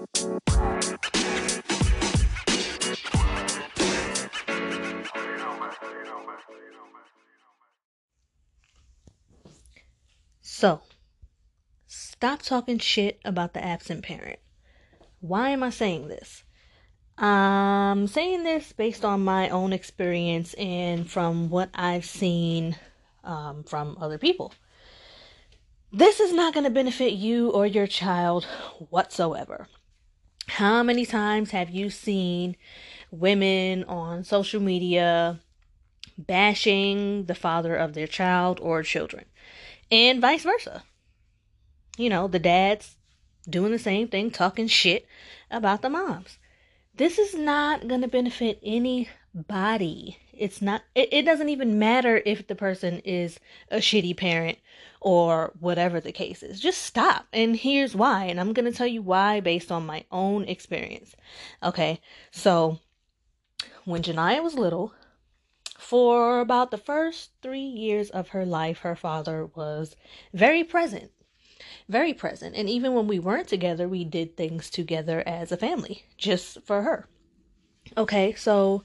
So, stop talking shit about the absent parent. Why am I saying this? I'm saying this based on my own experience and from what I've seen from other people. This is not going to benefit you or your child whatsoever. How many times have you seen women on social media bashing the father of their child or children? And vice versa. You know, the dads doing the same thing, talking shit about the moms. This is not going to benefit anybody. It doesn't even matter if the person is a shitty parent or whatever the case is. Just stop. And here's why. And I'm going to tell you why based on my own experience. Okay. So when Janiyah was little, for about the first 3 years of her life, her father was very present. Very present. And even when we weren't together, we did things together as a family, just for her. Okay, so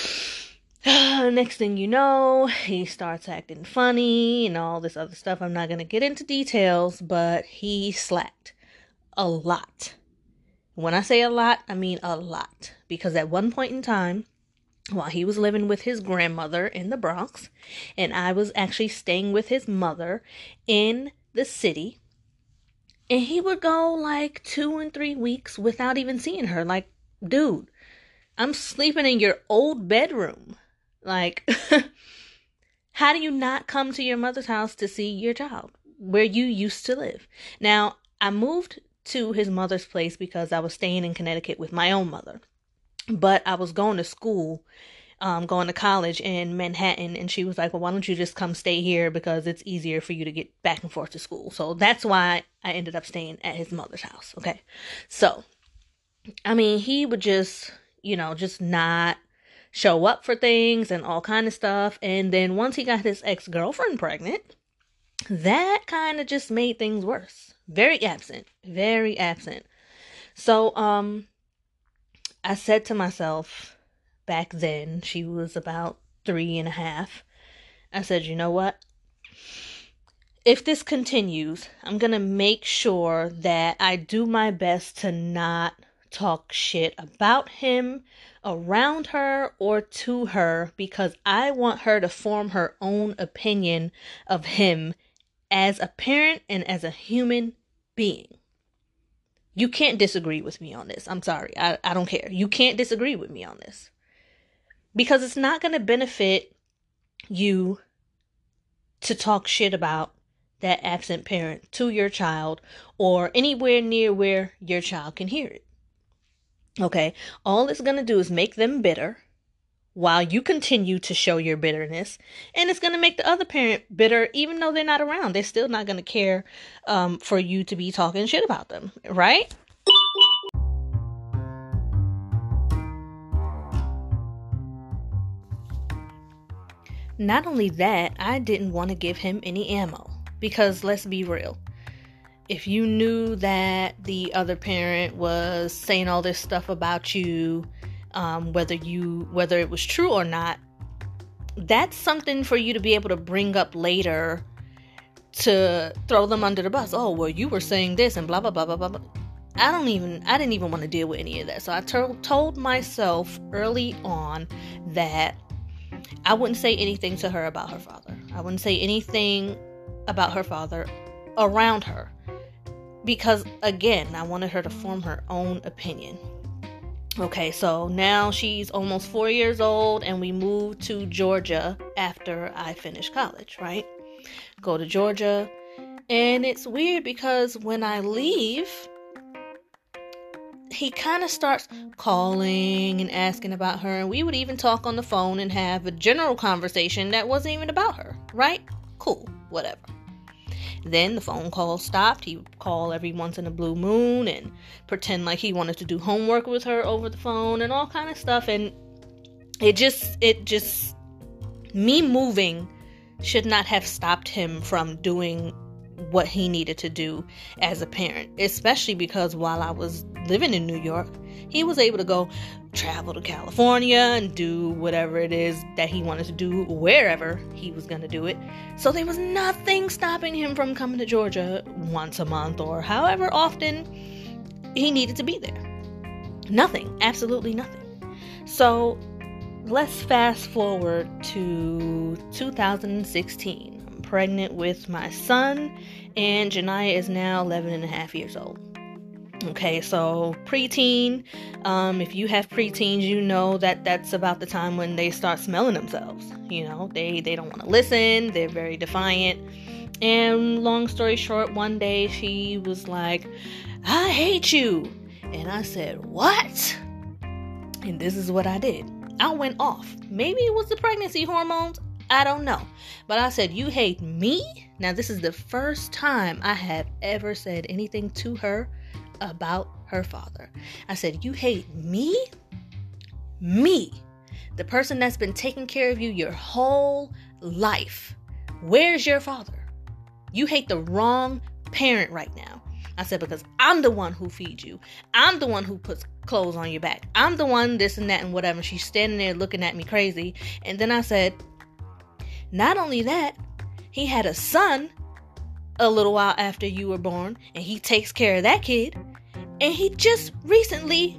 next thing you know, he starts acting funny and all this other stuff. I'm not going to get into details, but he slacked a lot. When I say a lot, I mean a lot. Because at one point in time, while he was living with his grandmother in the Bronx, and I was actually staying with his mother in the city, and he would go like 2 and 3 weeks without even seeing her. Like, dude, I'm sleeping in your old bedroom. Like, how do you not come to your mother's house to see your child where you used to live? Now, I moved to his mother's place because I was staying in Connecticut with my own mother. But I was going to school, going to college in Manhattan, and she was like, well, why don't you just come stay here because it's easier for you to get back and forth to school. So that's why I ended up staying at his mother's house, okay? So, I mean, he would just not show up for things and all kind of stuff. And then once he got his ex-girlfriend pregnant, that kind of just made things worse. Very absent. Very absent. So, I said to myself back then, she was about 3.5. I said, you know what? If this continues, I'm going to make sure that I do my best to not talk shit about him, around her, or to her, because I want her to form her own opinion of him as a parent and as a human being. You can't disagree with me on this. I'm sorry. I don't care. You can't disagree with me on this. Because it's not going to benefit you to talk shit about that absent parent to your child or anywhere near where your child can hear it. Okay? All it's going to do is make them bitter while you continue to show your bitterness. And it's going to make the other parent bitter even though they're not around. They're still not going to care for you to be talking shit about them. Right? Not only that, I didn't want to give him any ammo. Because let's be real. If you knew that the other parent was saying all this stuff about you, whether it was true or not, that's something for you to be able to bring up later to throw them under the bus. Oh, well, you were saying this and blah, blah, blah, blah, blah. I didn't even want to deal with any of that. So I told myself early on that I wouldn't say anything to her about her father. I wouldn't say anything about her father around her. Because, again, I wanted her to form her own opinion. Okay, so now she's almost 4 years old and we moved to Georgia after I finished college, right? Go to Georgia. And it's weird because when I leave, he kind of starts calling and asking about her. And we would even talk on the phone and have a general conversation that wasn't even about her, right? Cool, whatever. Then the phone call stopped. He would call every once in a blue moon and pretend like he wanted to do homework with her over the phone and all kind of stuff. And me moving should not have stopped him from doing what he needed to do as a parent, especially because while I was living in New York, he was able to go travel to California and do whatever it is that he wanted to do wherever he was going to do it. So there was nothing stopping him from coming to Georgia once a month or however often he needed to be there. Nothing, absolutely nothing. So let's fast forward to 2016. I'm pregnant with my son, and Janiyah is now 11 and a half years old. Okay, so preteen, if you have preteens, you know that that's about the time when they start smelling themselves. You know, they don't want to listen, they're very defiant. And long story short, one day she was like, "I hate you." And I said, "What?" And this is what I did. I went off. Maybe it was the pregnancy hormones. I don't know. But I said, "You hate me?" Now, this is the first time I have ever said anything to her about her father. I said, "You hate me? Me, the person that's been taking care of you your whole life. Where's your father? You hate the wrong parent right now." I said, "Because I'm the one who feeds you. I'm the one who puts clothes on your back. I'm the one this and that and whatever." She's standing there looking at me crazy. And then I said, "Not only that, he had a son a little while after you were born, and he takes care of that kid. And he just recently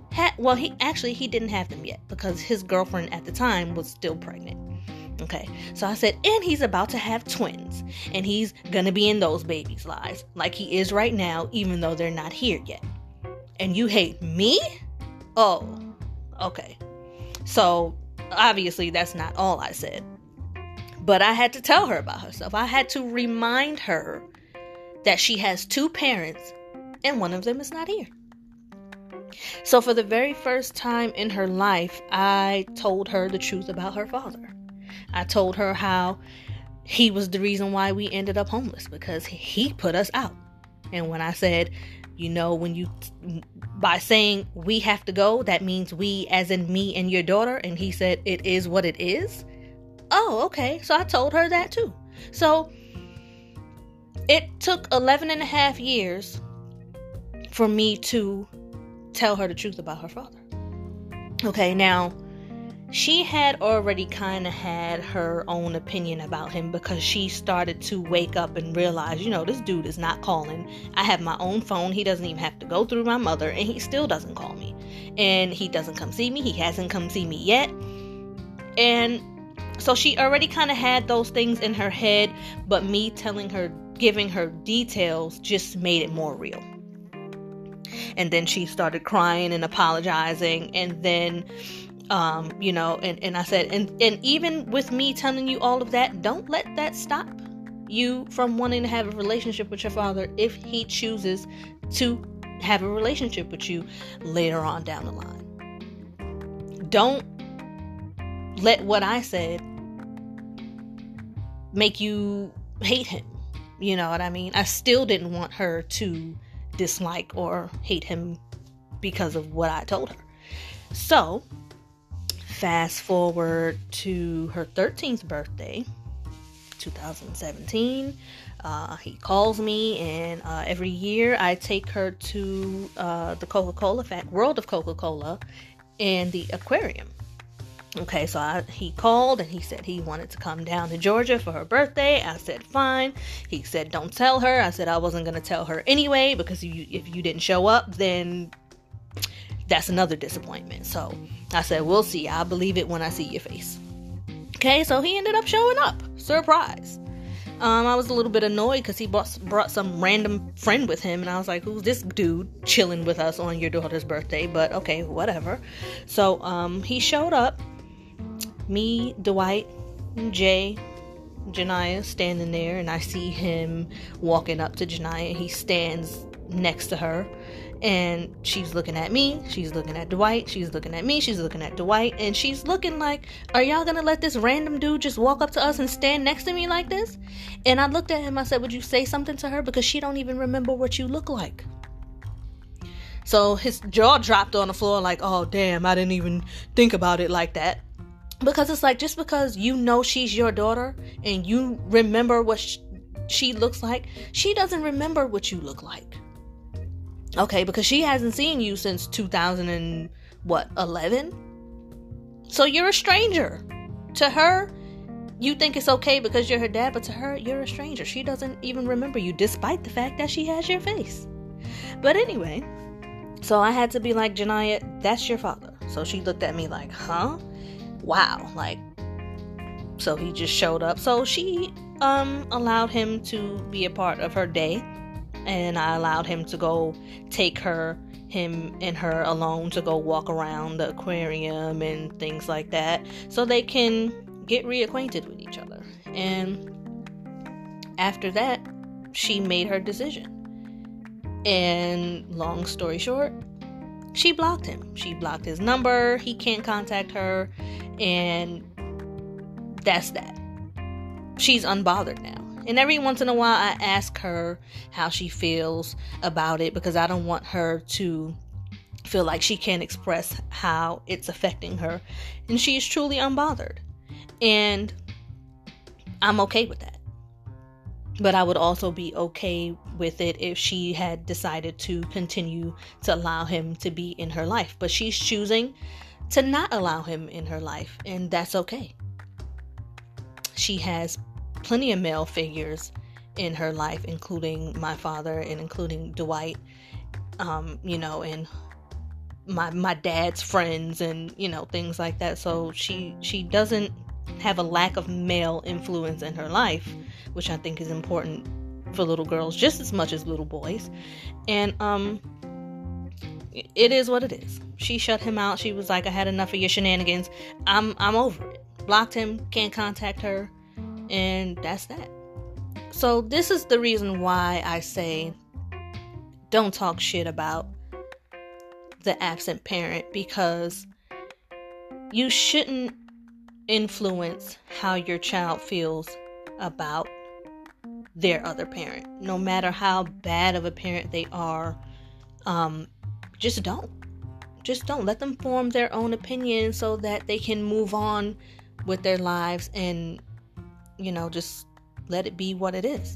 he didn't have them yet because his girlfriend at the time was still pregnant." Okay, so I said, "And he's about to have twins, and he's gonna be in those babies' lives like he is right now, even though they're not here yet. And you hate me? Oh, okay." So obviously that's not all I said, but I had to tell her about herself. I had to remind her that she has two parents, and one of them is not here. So for the very first time in her life, I told her the truth about her father. I told her how he was the reason why we ended up homeless, because he put us out. And when I said, by saying we have to go, that means we as in me and your daughter. And he said, "It is what it is." Oh, okay. So I told her that too. So it took 11 and a half years for me to tell her the truth about her father. Okay, now, she had already kind of had her own opinion about him because she started to wake up and realize, this dude is not calling. I have my own phone. He doesn't even have to go through my mother, and he still doesn't call me. And he doesn't come see me. He hasn't come see me yet. And so she already kind of had those things in her head, but me telling her, giving her details just made it more real. And then she started crying and apologizing, and then and I said, and even with me telling you all of that, don't let that stop you from wanting to have a relationship with your father if he chooses to have a relationship with you later on down the line. Don't let what I said make you hate him. You know what I mean? I still didn't want her to dislike or hate him because of what I told her. So fast forward to her 13th birthday, 2017. He calls me, and every year I take her to the Coca-Cola World of Coca-Cola and the aquarium. Okay, so he called and he said he wanted to come down to Georgia for her birthday. I said, fine. He said, don't tell her. I said I wasn't going to tell her anyway, because if you didn't show up, then that's another disappointment. So I said, we'll see. I'll believe it when I see your face. Okay, so he ended up showing up. Surprise. I was a little bit annoyed because he brought some random friend with him, and I was like, who's this dude chilling with us on your daughter's birthday? But okay, whatever. So he showed up. Me, Dwight, Jay, Janiyah standing there, and I see him walking up to Janiyah. He stands next to her, and she's looking at me, she's looking at Dwight, she's looking at me, she's looking at Dwight, and she's looking like, are y'all gonna let this random dude just walk up to us and stand next to me like this? And I looked at him, I said, would you say something to her, because she don't even remember what you look like. So his jaw dropped on the floor like, oh damn, I didn't even think about it like that. Because it's like, just because you know she's your daughter and you remember what she looks like, she doesn't remember what you look like. Okay, because she hasn't seen you since 2011. So you're a stranger. To her, you think it's okay because you're her dad, but to her, you're a stranger. She doesn't even remember you, despite the fact that she has your face. But anyway, so I had to be like, Janiyah, that's your father. So she looked at me like, huh? Wow. Like, so he just showed up. So she allowed him to be a part of her day. And I allowed him to go take him and her alone to go walk around the aquarium and things like that, so they can get reacquainted with each other. And after that, she made her decision. And long story short, she blocked him. She blocked his number. He can't contact her. And that's that. She's unbothered now. And every once in a while, I ask her how she feels about it, because I don't want her to feel like she can't express how it's affecting her. And she is truly unbothered. And I'm okay with that. But I would also be okay with it if she had decided to continue to allow him to be in her life. But she's choosing to not allow him in her life. And that's okay. She has plenty of male figures in her life, including my father and including Dwight, and my dad's friends and, things like that. So she doesn't have a lack of male influence in her life, which I think is important for little girls just as much as little boys. And it is what it is. She shut him out. She was like, I had enough of your shenanigans. I'm over it. Blocked him, can't contact her. And that's that. So this is the reason why I say don't talk shit about the absent parent, because you shouldn't influence how your child feels about their other parent. No matter how bad of a parent they are, just don't let them form their own opinion so that they can move on with their lives and just let it be what it is.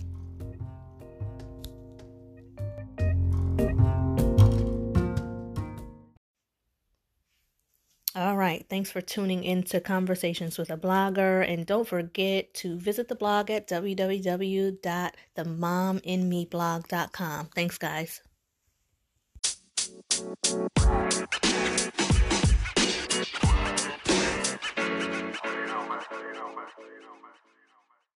All right. Thanks for tuning in to Conversations with a Blogger. And don't forget to visit the blog at www.themominmeblog.com. Thanks, guys.